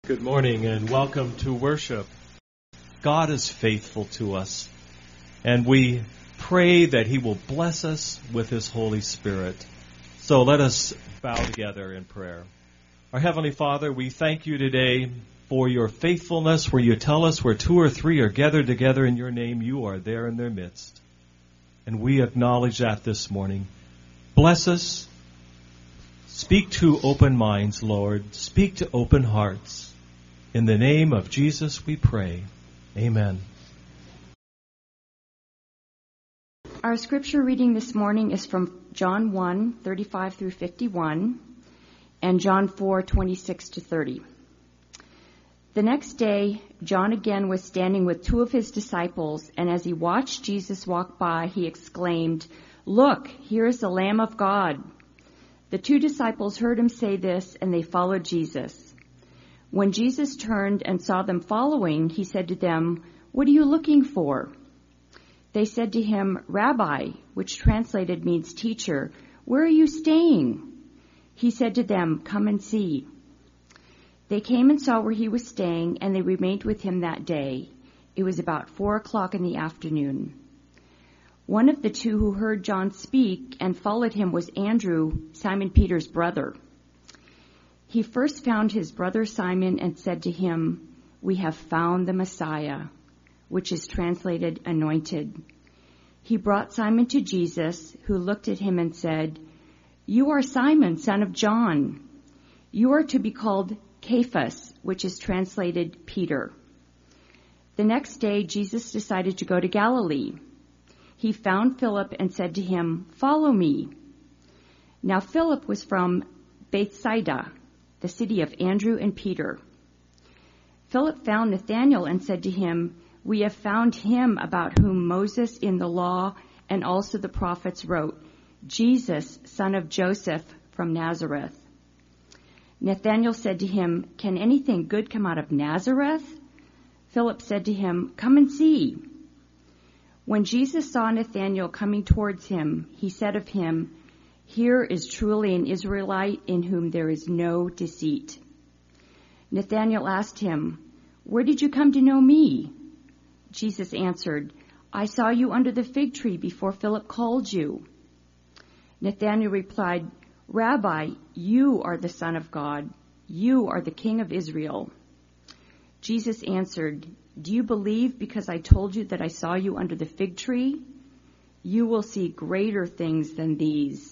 Good morning and welcome to worship. God is faithful to us, and we pray that He will bless us with His Holy Spirit. So let us bow together in prayer. Our Heavenly Father, we thank You today for Your faithfulness, where You tell us where two or three are gathered together in Your name, You are there in their midst. And we acknowledge that this morning. Bless us. Speak to open minds, Lord. Speak to open hearts. In the name of Jesus we pray. Amen. Our scripture reading this morning is from John 1, 35 through 51, and John 4, 26 to 30. The next day, John again was standing with two of his disciples, and as he watched Jesus walk by, he exclaimed, "Look, here is the Lamb of God." The two disciples heard him say this, and they followed Jesus. When Jesus turned and saw them following, he said to them, "What are you looking for?" They said to him, "Rabbi," which translated means teacher, "where are you staying?" He said to them, "Come and see." They came and saw where he was staying, and they remained with him that day. It was about 4:00 in the afternoon. One of the two who heard John speak and followed him was Andrew, Simon Peter's brother. He first found his brother Simon and said to him, "We have found the Messiah," which is translated anointed. He brought Simon to Jesus, who looked at him and said, "You are Simon, son of John. You are to be called Cephas," which is translated Peter. The next day, Jesus decided to go to Galilee. He found Philip and said to him, "Follow me." Now Philip was from Bethsaida, the city of Andrew and Peter. Philip found Nathanael and said to him, "We have found him about whom Moses in the law and also the prophets wrote, Jesus, son of Joseph from Nazareth." Nathanael said to him, "Can anything good come out of Nazareth?" Philip said to him, "Come and see." When Jesus saw Nathanael coming towards him, he said of him, "Here is truly an Israelite in whom there is no deceit." Nathanael asked him, "Where did you come to know me?" Jesus answered, "I saw you under the fig tree before Philip called you." Nathanael replied, "Rabbi, you are the Son of God. You are the King of Israel." Jesus answered, "Do you believe because I told you that I saw you under the fig tree? You will see greater things than these."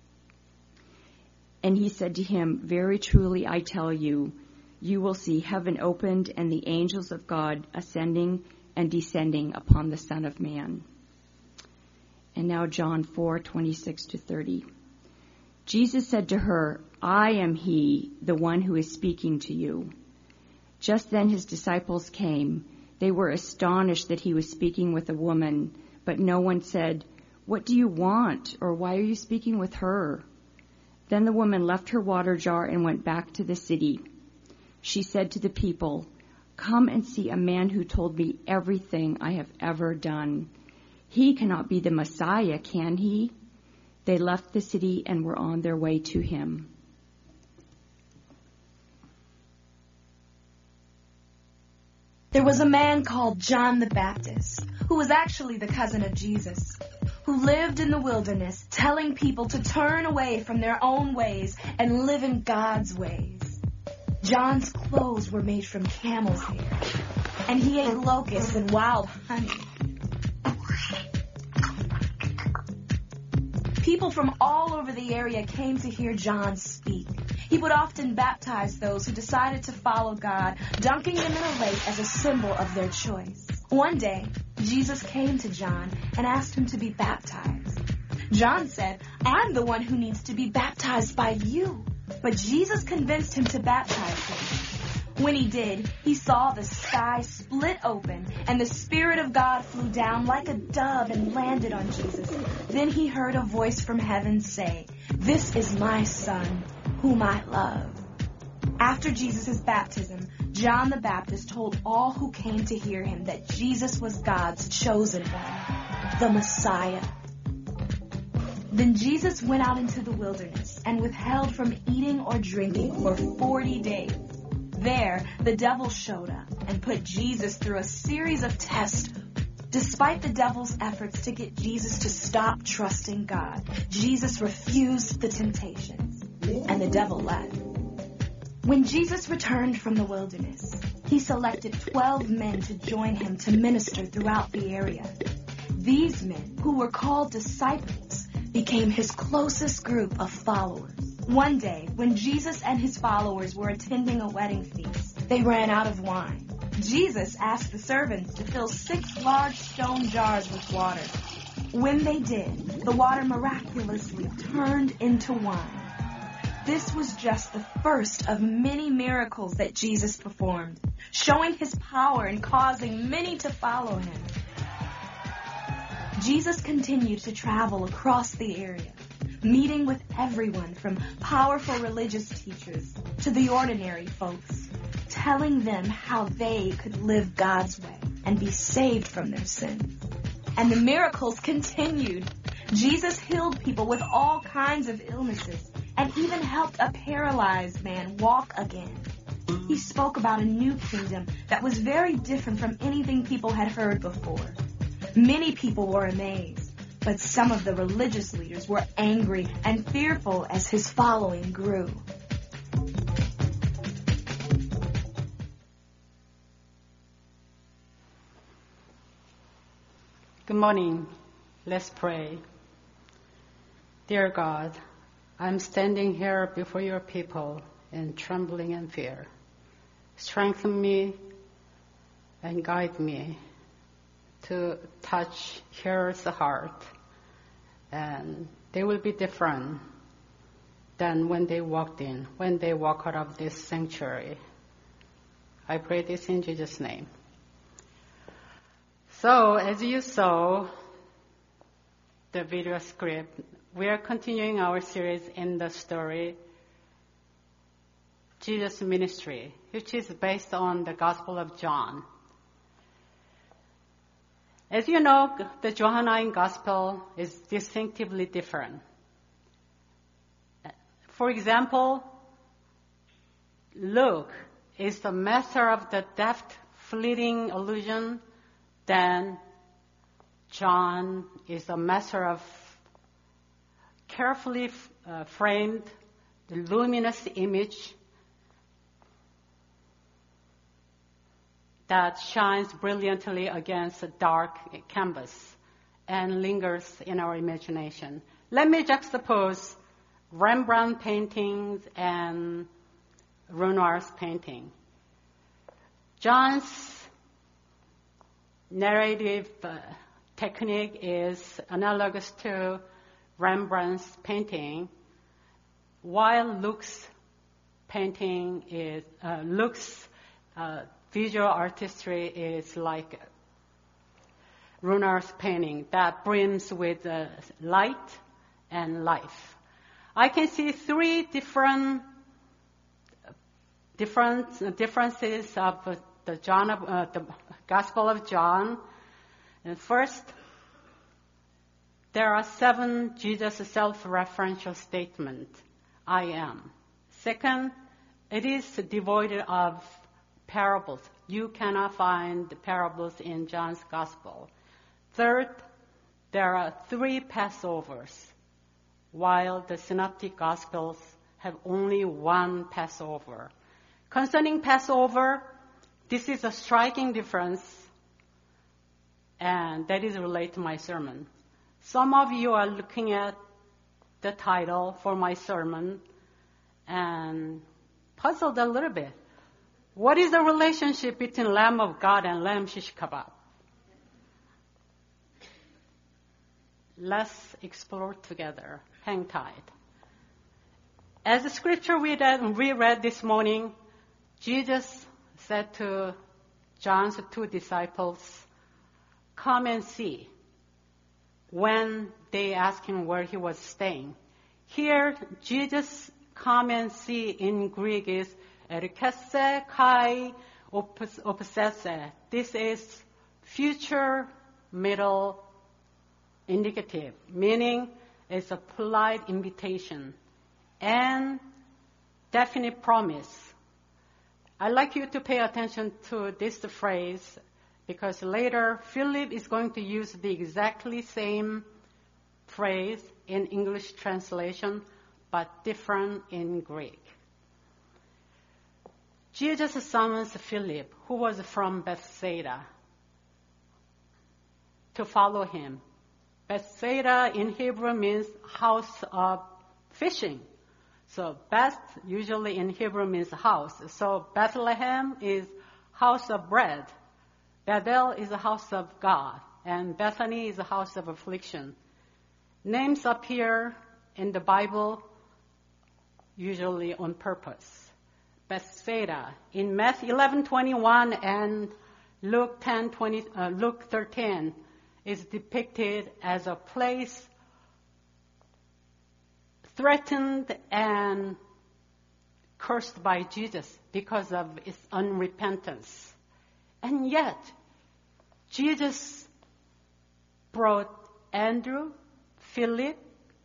And he said to him, "Very truly I tell you, you will see heaven opened and the angels of God ascending and descending upon the Son of Man." And now John 4, 26 to 30. Jesus said to her, "I am he, the one who is speaking to you." Just then his disciples came. They were astonished that he was speaking with a woman, but no one said, "What do you want?" or "Why are you speaking with her?" Then the woman left her water jar and went back to the city. She said to the people, "Come and see a man who told me everything I have ever done. He cannot be the Messiah, can he?" They left the city and were on their way to him. There was a man called John the Baptist, who was actually the cousin of Jesus, who lived in the wilderness telling people to turn away from their own ways and live in God's ways. John's clothes were made from camel's hair, and he ate locusts and wild honey. People from all over the area came to hear John speak. He would often baptize those who decided to follow God, dunking them in a lake as a symbol of their choice. One day, Jesus came to John and asked him to be baptized. John said, "I'm the one who needs to be baptized by you." But Jesus convinced him to baptize him. When he did, he saw the sky split open and the Spirit of God flew down like a dove and landed on Jesus. Then he heard a voice from heaven say, "This is my Son, whom I love." After Jesus' baptism, John the Baptist told all who came to hear him that Jesus was God's chosen one, the Messiah. Then Jesus went out into the wilderness and withheld from eating or drinking for 40 days. There, there, the devil showed up and put Jesus through a series of tests. Despite the devil's efforts to get Jesus to stop trusting God, Jesus refused the temptations, and the devil left. When Jesus returned from the wilderness, he selected 12 men to join him to minister throughout the area. These men, who were called disciples, became his closest group of followers. One day, when Jesus and his followers were attending a wedding feast, they ran out of wine. Jesus asked the servants to fill 6 large stone jars with water. When they did, the water miraculously turned into wine. This was just the first of many miracles that Jesus performed, showing his power and causing many to follow him. Jesus continued to travel across the area, meeting with everyone from powerful religious teachers to the ordinary folks, telling them how they could live God's way and be saved from their sins. And the miracles continued. Jesus healed people with all kinds of illnesses and even helped a paralyzed man walk again. He spoke about a new kingdom that was very different from anything people had heard before. Many people were amazed, but some of the religious leaders were angry and fearful as his following grew. Good morning. Let's pray. Dear God, I'm standing here before your people in trembling and fear. Strengthen me and guide me to touch hearers' heart, and they will be different than when they walk out of this sanctuary. I pray this in Jesus' name. So, as you saw the video script, we are continuing our series in the story, Jesus' Ministry, which is based on the Gospel of John. As you know, the Johannine Gospel is distinctively different. For example, Luke is the master of the deft, fleeting allusion, then John is the master of carefully framed, the luminous image that shines brilliantly against a dark canvas and lingers in our imagination. Let me juxtapose Rembrandt paintings and Renoir's painting. John's narrative technique is analogous to Rembrandt's painting, while Luke's painting is Luke's visual artistry is like Renoir's painting that brims with light and life. I can see 3 differences of the Gospel of John. And first, there are 7 Jesus self-referential statements. I am. Second, it is devoid of parables. You cannot find the parables in John's Gospel. Third, there are 3 Passovers, while the Synoptic Gospels have only 1 Passover. Concerning Passover, this is a striking difference, and that is related to my sermon. Some of you are looking at the title for my sermon and puzzled a little bit. What is the relationship between Lamb of God and lamb shish kebab? Let's explore together. Hang tight. As the scripture we read this morning, Jesus said to John's 2 disciples, come and see, when they asked him where he was staying. Here, Jesus' come and see in Greek is erkese kai opsese. This is future middle indicative, meaning it's a polite invitation and definite promise. I'd like you to pay attention to this phrase because later Philip is going to use the exactly same phrase in English translation, but different in Greek. Jesus summons Philip, who was from Bethsaida, to follow him. Bethsaida in Hebrew means house of fishing. So Beth usually in Hebrew means house. So Bethlehem is house of bread. Bethel is a house of God. And Bethany is a house of affliction. Names appear in the Bible usually on purpose. Bethsaida in Matthew 11:21 and Luke 13 is depicted as a place threatened and cursed by Jesus because of its unrepentance. And yet, Jesus brought Andrew, Philip,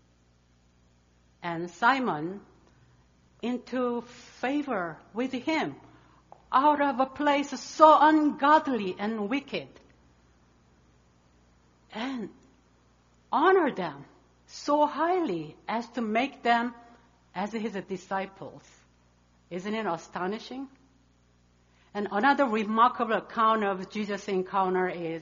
and Simon into favor with him out of a place so ungodly and wicked, and honor them so highly as to make them as his disciples. Isn't it astonishing? And another remarkable account of Jesus' encounter is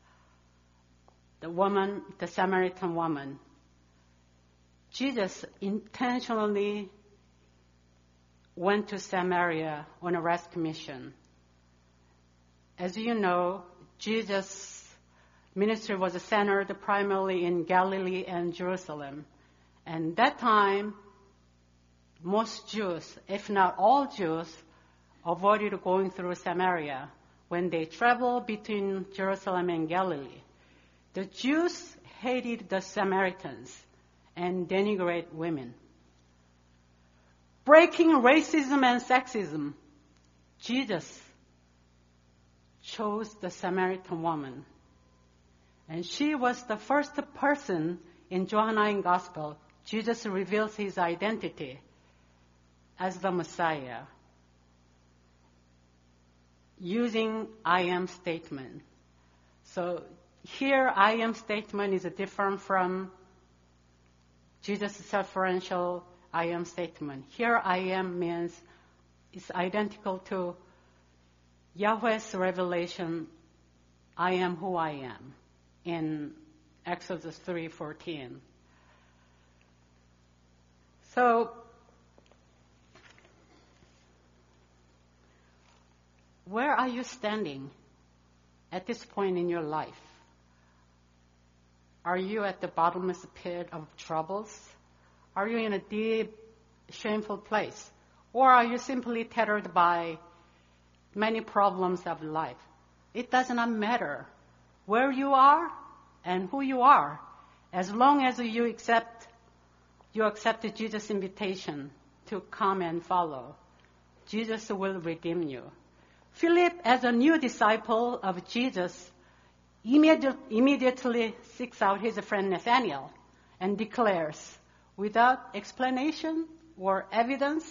the Samaritan woman. Jesus intentionally went to Samaria on a rescue mission. As you know, Jesus' ministry was centered primarily in Galilee and Jerusalem. And that time, most Jews, if not all Jews, avoided going through Samaria when they traveled between Jerusalem and Galilee. The Jews hated the Samaritans and denigrated women. Breaking racism and sexism, Jesus chose the Samaritan woman. And she was the first person in Johannine Gospel. Jesus reveals his identity as the Messiah using I am statement. So here I am statement is different from Jesus' self-referential I am statement. Here I am means it's identical to Yahweh's revelation, I am who I am, in Exodus 3:14. So, where are you standing at this point in your life? Are you at the bottomless pit of troubles? Are you in a deep, shameful place? Or are you simply tethered by many problems of life? It does not matter where you are and who you are, as long as you accept Jesus' invitation to come and follow. Jesus will redeem you. Philip, as a new disciple of Jesus, immediately seeks out his friend Nathanael and declares, without explanation or evidence,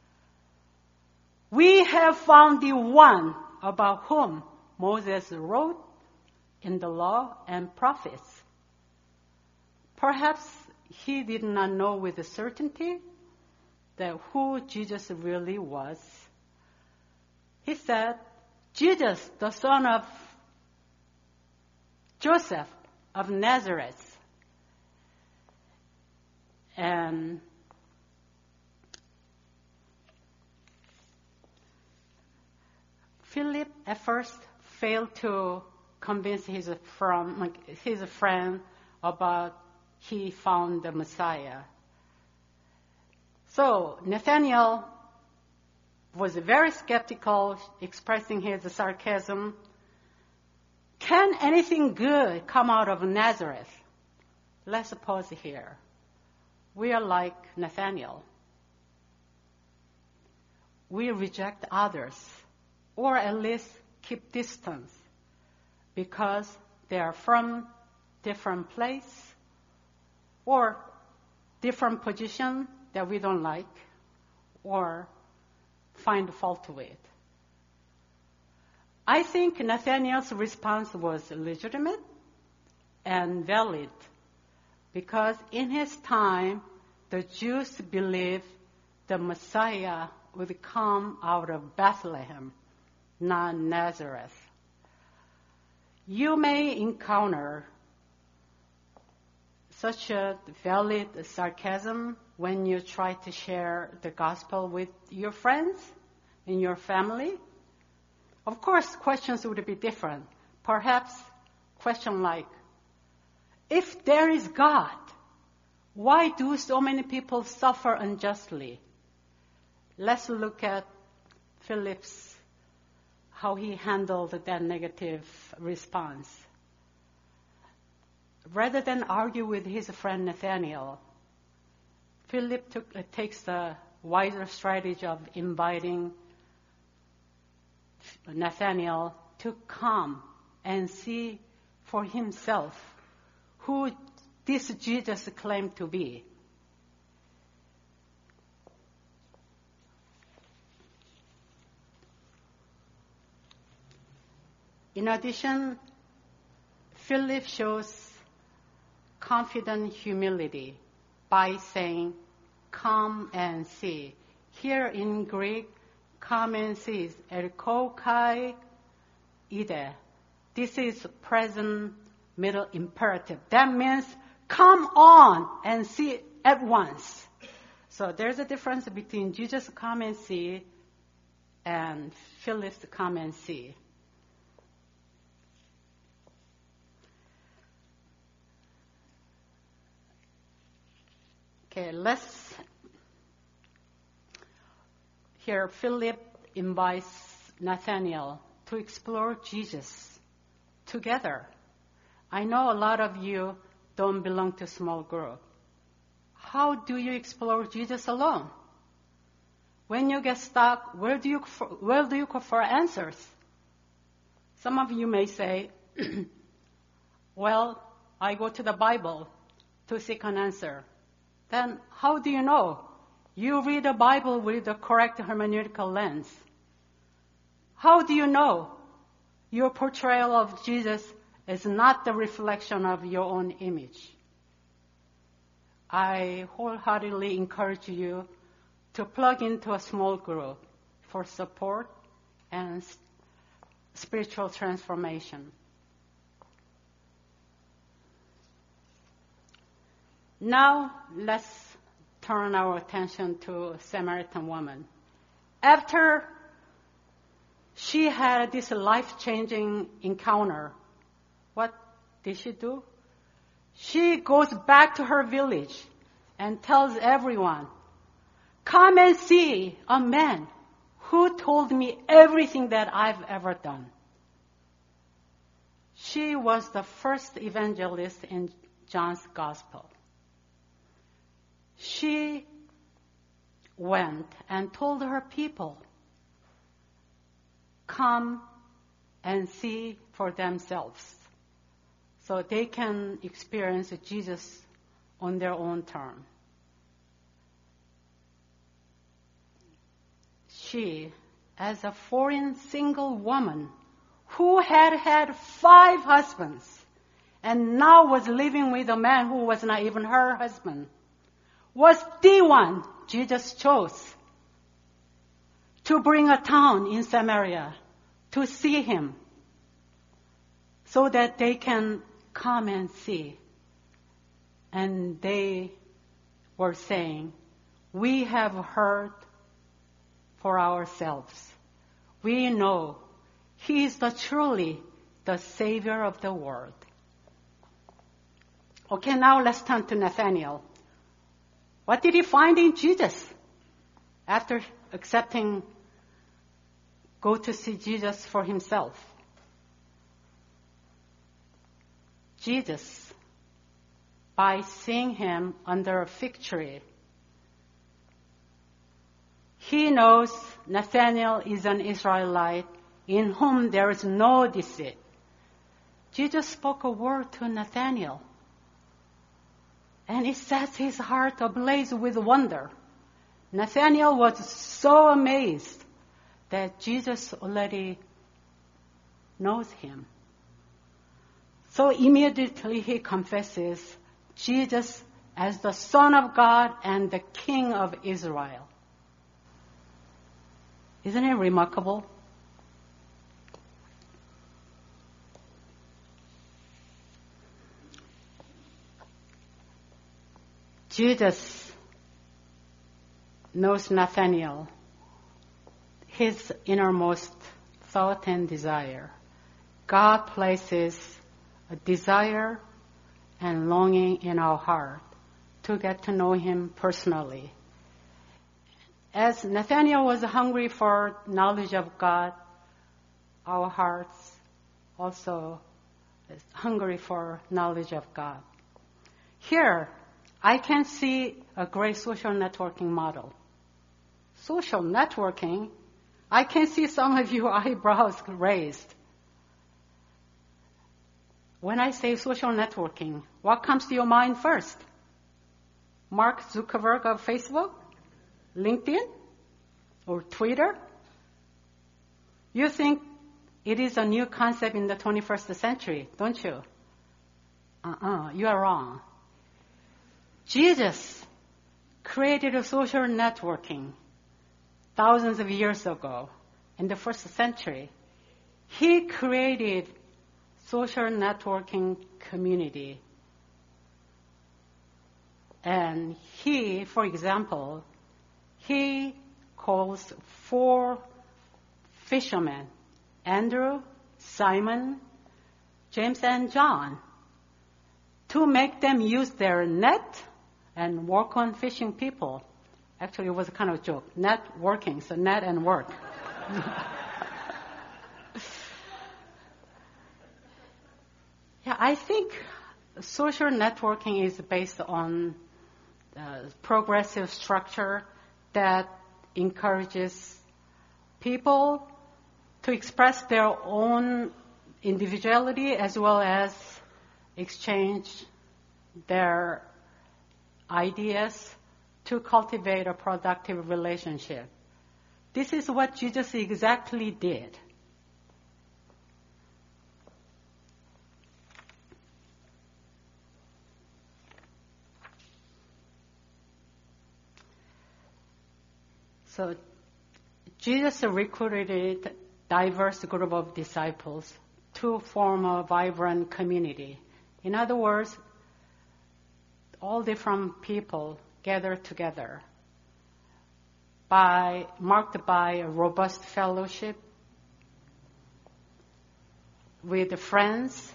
we have found the one about whom Moses wrote in the law and prophets. Perhaps he did not know with certainty that who Jesus really was. He said, Jesus, the son of Joseph of Nazareth. And Philip at first failed to convince his friend about he found the Messiah. So Nathanael was very skeptical, expressing his sarcasm. Can anything good come out of Nazareth? Let's pause here. We are like Nathanael. We reject others, or at least keep distance, because they are from different place or different position that we don't like or find fault with. I think Nathanael's response was legitimate and valid because in his time, the Jews believed the Messiah would come out of Bethlehem, not Nazareth. You may encounter such a valid sarcasm when you try to share the gospel with your friends and your family. Of course, questions would be different. Perhaps question like, if there is God, why do so many people suffer unjustly? Let's look at Philip's, how he handled that negative response. Rather than argue with his friend Nathanael, Philip takes the wiser strategy of inviting Nathanael to come and see for himself who this Jesus claimed to be. In addition, Philip shows confident humility by saying, come and see. Here in Greek, come and see is erko kai ide. This is present middle imperative. That means come on and see at once. So there's a difference between Jesus come and see and Philip's come and see. Okay, let's here Philip invites Nathanael to explore Jesus together. I know a lot of you don't belong to a small group. How do you explore Jesus alone? When you get stuck, where do you go for answers? Some of you may say, well, I go to the Bible to seek an answer. Then how do you know? You read the Bible with the correct hermeneutical lens. How do you know your portrayal of Jesus is not the reflection of your own image? I wholeheartedly encourage you to plug into a small group for support and spiritual transformation. Now, let's turn our attention to Samaritan woman. After she had this life-changing encounter, what did she do? She goes back to her village and tells everyone, come and see a man who told me everything that I've ever done. She was the first evangelist in John's Gospel. She went and told her people, come and see for themselves so they can experience Jesus on their own terms. She, as a foreign single woman who had had 5 husbands and now was living with a man who was not even her husband, was the one Jesus chose to bring a town in Samaria to see him so that they can come and see. And they were saying, we have heard for ourselves. We know he is truly the Savior of the world. Okay, now let's turn to Nathanael. What did he find in Jesus after go to see Jesus for himself? Jesus, by seeing him under a fig tree, he knows Nathanael is an Israelite in whom there is no deceit. Jesus spoke a word to Nathanael, and it sets his heart ablaze with wonder. Nathanael was so amazed that Jesus already knows him. So immediately he confesses Jesus as the Son of God and the King of Israel. Isn't it remarkable? Jesus knows Nathanael, his innermost thought and desire. God places a desire and longing in our heart to get to know him personally. As Nathanael was hungry for knowledge of God, our hearts also is hungry for knowledge of God. Here, I can see a great social networking model. Social networking? I can see some of you eyebrows raised. When I say social networking, what comes to your mind first? Mark Zuckerberg of Facebook? LinkedIn? Or Twitter? You think it is a new concept in the 21st century, don't you? You are wrong. Jesus created a social networking thousands of years ago in the first century. He created social networking community. And he, for example, he calls 4 fishermen, Andrew, Simon, James, and John, to make them use their net and work on fishing people. Actually, it was a kind of joke. Net working, so net and work. Yeah, I think social networking is based on progressive structure that encourages people to express their own individuality as well as exchange their ideas to cultivate a productive relationship. This is what Jesus exactly did. So Jesus recruited a diverse group of disciples to form a vibrant community. In other words, all different people gathered together marked by a robust fellowship with friends.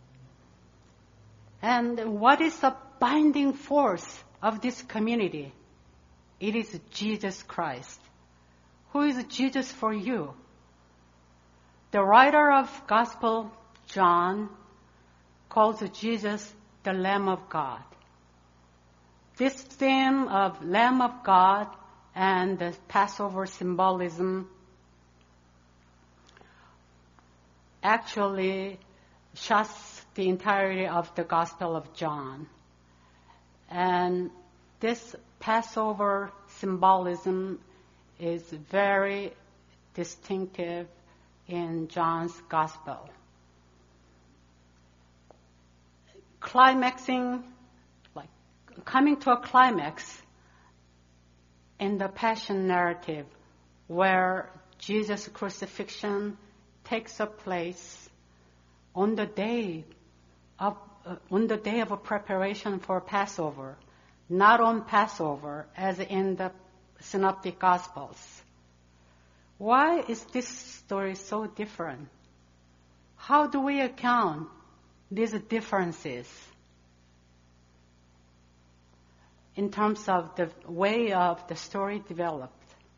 And what is the binding force of this community? It is Jesus Christ. Who is Jesus for you? The writer of Gospel, John, calls Jesus the Lamb of God. This theme of Lamb of God and the Passover symbolism actually shuts the entirety of the Gospel of John. And this Passover symbolism is very distinctive in John's Gospel. Coming to a climax in the Passion narrative, where Jesus' crucifixion takes place on the day of a preparation for Passover, not on Passover as in the Synoptic Gospels. Why is this story so different? How do we account these differences in terms of the way of the story developed?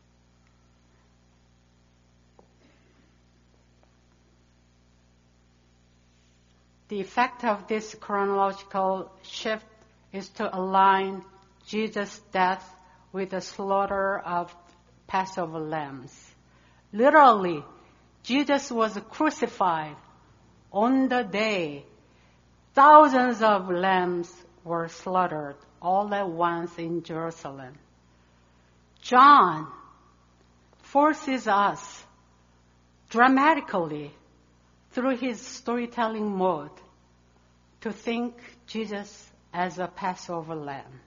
The effect of this chronological shift is to align Jesus' death with the slaughter of Passover lambs. Literally, Jesus was crucified on the day thousands of lambs were slaughtered all at once in Jerusalem. John forces us dramatically through his storytelling mode, to think Jesus as a Passover lamb.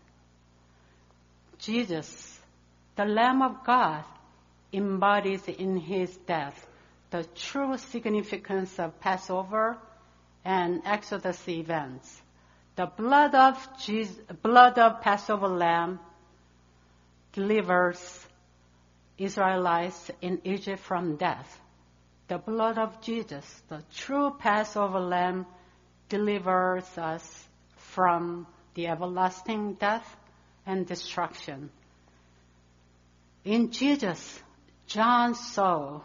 Jesus, the Lamb of God, embodies in his death the true significance of Passover and Exodus events. The blood of Passover lamb delivers Israelites in Egypt from death. The blood of Jesus, the true Passover lamb, delivers us from the everlasting death and destruction. In Jesus, John saw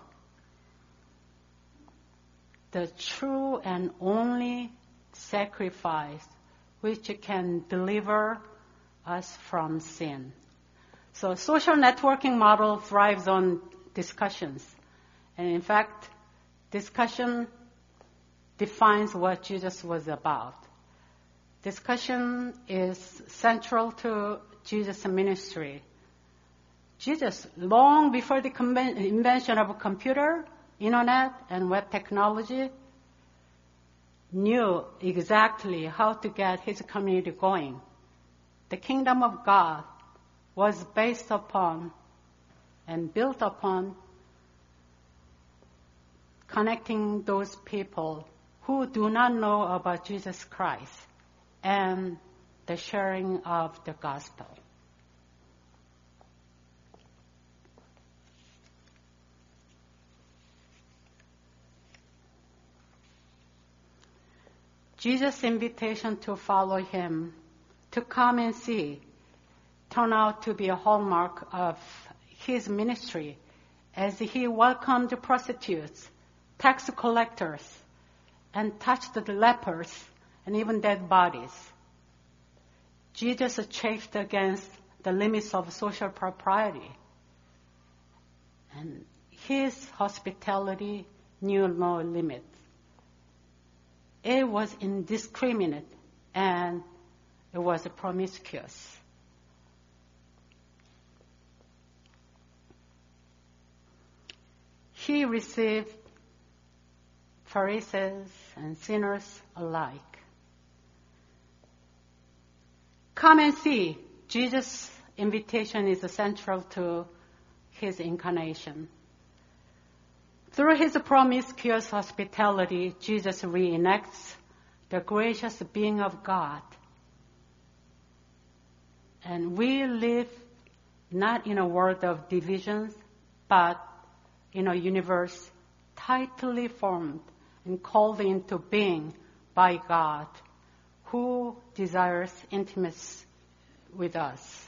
the true and only sacrifice which can deliver us from sin. So social networking model thrives on discussions. And in fact, discussion defines what Jesus was about. Discussion is central to Jesus' ministry. Jesus, long before the invention of a computer, internet, and web technology, knew exactly how to get his community going. The kingdom of God was based upon and built upon connecting those people who do not know about Jesus Christ and the sharing of the gospel. Jesus' invitation to follow him, to come and see, turned out to be a hallmark of his ministry as he welcomed prostitutes, tax collectors, and touched the lepers and even dead bodies. Jesus chafed against the limits of social propriety, and his hospitality knew no limits. It was indiscriminate and it was promiscuous. He received Pharisees and sinners alike. Come and see. Jesus' invitation is central to his incarnation. Through his promiscuous hospitality, Jesus reenacts the gracious being of God. And we live not in a world of divisions, but in a universe tightly formed and called into being by God, who desires intimacy with us.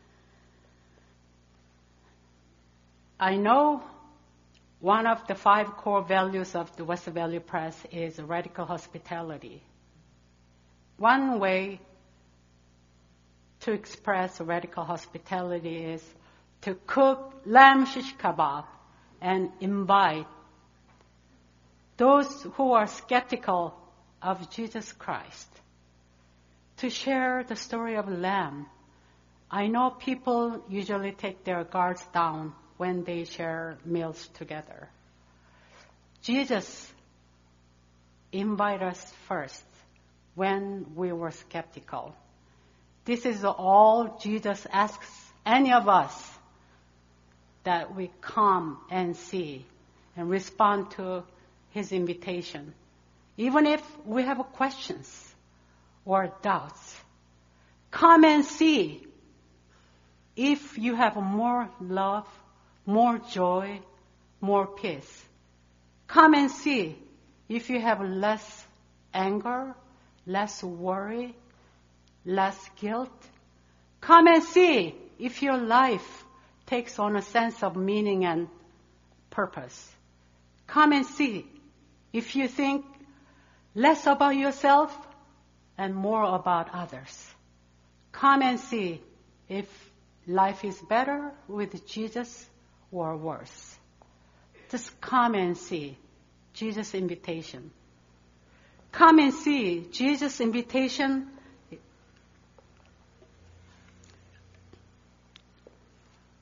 I know one of the 5 core values of the West Valley Press is radical hospitality. One way to express radical hospitality is to cook lamb shish kebab and invite those who are skeptical of Jesus Christ to share the story of lamb. I know people usually take their guards down when they share meals together. Jesus invited us first when we were skeptical. This is all Jesus asks any of us, that we come and see and respond to his invitation. Even if we have questions or doubts, come and see. If you have more love, more joy, more peace, come and see. If you have less anger, less worry, less guilt, come and see. If your life takes on a sense of meaning and purpose, come and see. If you think less about yourself and more about others, come and see if life is better with Jesus or worse. Just come and see. Jesus' invitation. Come and see. Jesus' invitation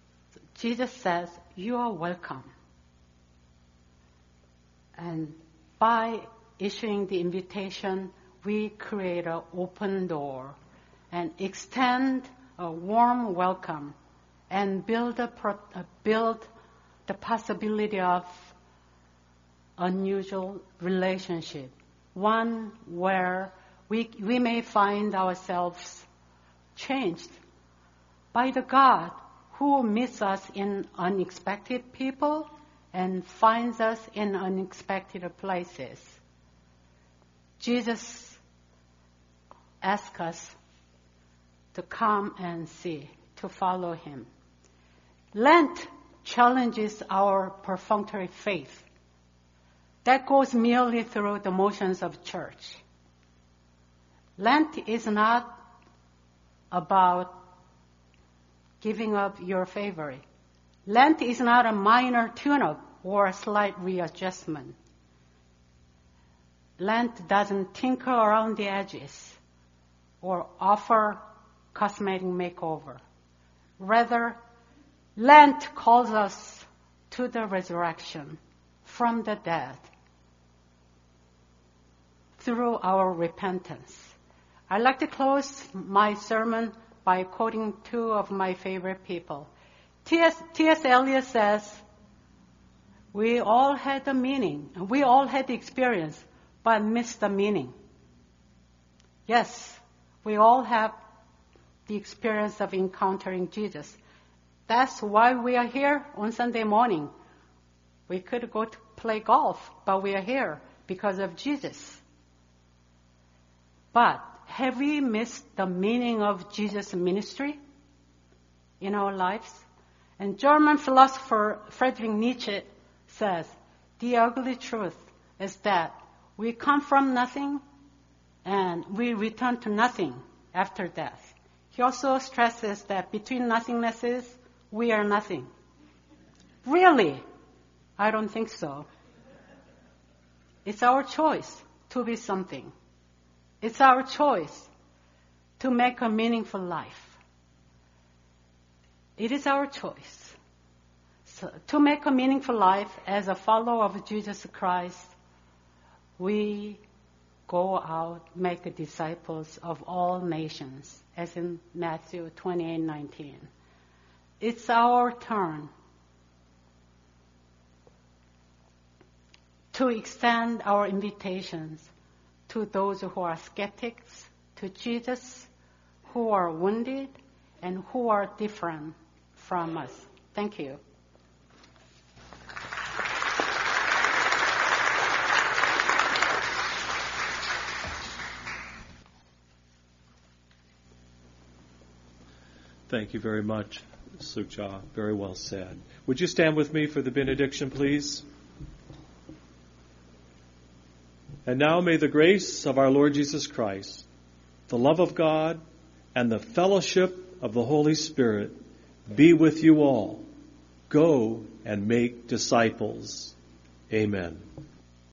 Jesus says, you are welcome. And By issuing the invitation, we create an open door and extend a warm welcome and build the possibility of unusual relationship, one where we may find ourselves changed by the God who meets us in unexpected people and finds us in unexpected places. Jesus asks us to come and see, to follow him. Lent challenges our perfunctory faith. That goes merely through the motions of church. Lent is not about giving up your favorite. Lent is not a minor tune-up or a slight readjustment. Lent doesn't tinker around the edges or offer cosmetic makeover. Rather, Lent calls us to the resurrection from the dead through our repentance. I'd like to close my sermon by quoting two of my favorite people. T.S. Eliot says, we all had the meaning, we all had the experience, but missed the meaning. Yes, we all have the experience of encountering Jesus. That's why we are here on Sunday morning. We could go to play golf, but we are here because of Jesus. But have we missed the meaning of Jesus' ministry in our lives? And German philosopher Friedrich Nietzsche says, the ugly truth is that we come from nothing and we return to nothing after death. He also stresses that between nothingnnesses, we are nothing. Really? I don't think so. It's our choice to be something. It's our choice to make a meaningful life. It is our choice. So, to make a meaningful life as a follower of Jesus Christ, we go out, make disciples of all nations, as in Matthew 28:19. It's our turn to extend our invitations to those who are skeptics, to Jesus, who are wounded, and who are different from us. Thank you. Thank you very much, Sukja. Very well said. Would you stand with me for the benediction, please? And now may the grace of our Lord Jesus Christ, the love of God, and the fellowship of the Holy Spirit be with you all. Go and make disciples. Amen.